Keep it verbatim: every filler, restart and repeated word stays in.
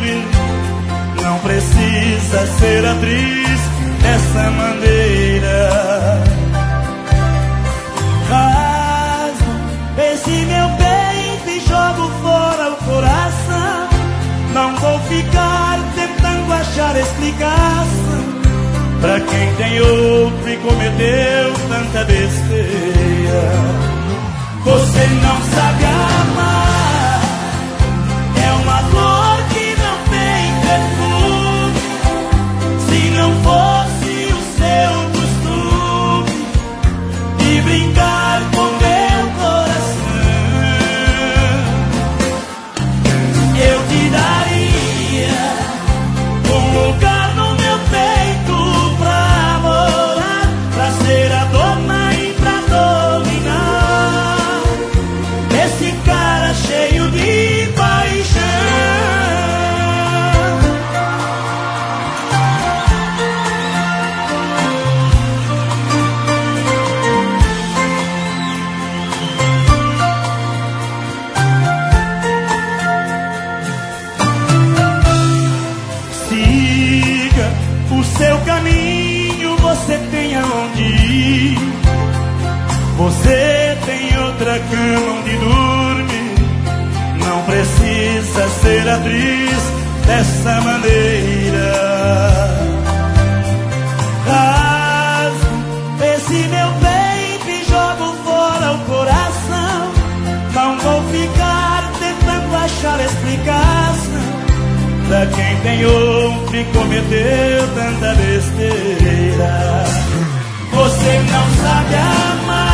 dorme. Não precisa ser atriz dessa maneira. Rasgo esse meu peito e jogo fora o coração. Não vou ficar tentando achar explicação pra quem tem outro e cometeu tanta besteira. Você não sabe amar, é uma flor que não tem perfume. Se não fosse o seu costume de brincar com meu coração, eu te daria um lugar no meu peito pra morar, pra ser a dona e pra dominar esse cara cheio de paixão. Siga o seu caminho, você tem aonde ir. Você tem outra cama onde dormir. Não precisa ser atriz dessa maneira. Rasgo esse meu peito e jogo fora o coração. Não vou ficar tentando achar explicação pra quem tem outro e cometeu tanta besteira. Você não sabe amar,